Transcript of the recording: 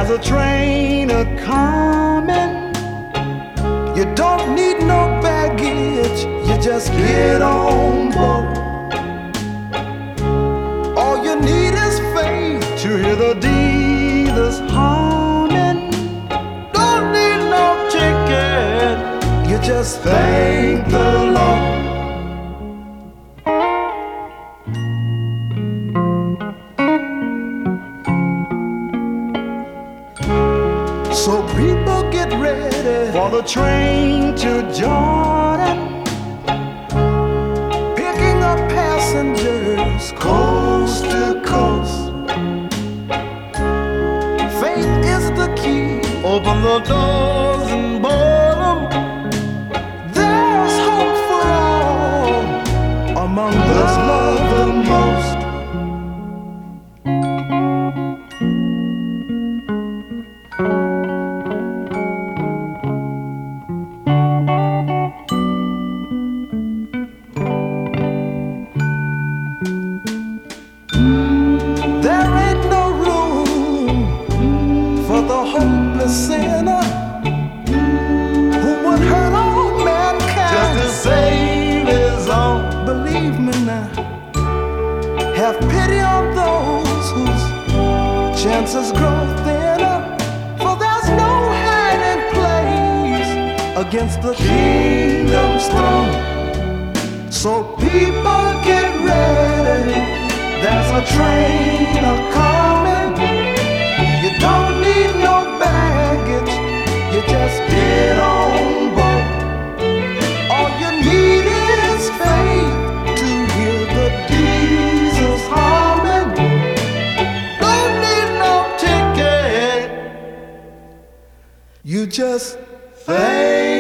There's a train a-coming. You don't need no baggage, you just get on board. All you need is faith to hear the dealers humming. Don't need no ticket, you just thank the Lord. So people get ready for the train to Jordan, picking up passengers coast to coast. Faith is the key, open the doors and board 'em. There's hope for all among those loved the most. There ain't no room for the hopeless sinner who would hurt all mankind just to save his own. Believe me now, have pity on those whose chances grow thinner, for there's no hiding place against the kingdom's throne. So people get ready, there's a train a-coming. You don't need no baggage, you just get on board. All you need is faith to hear the diesels humming. Don't need no ticket, you just thank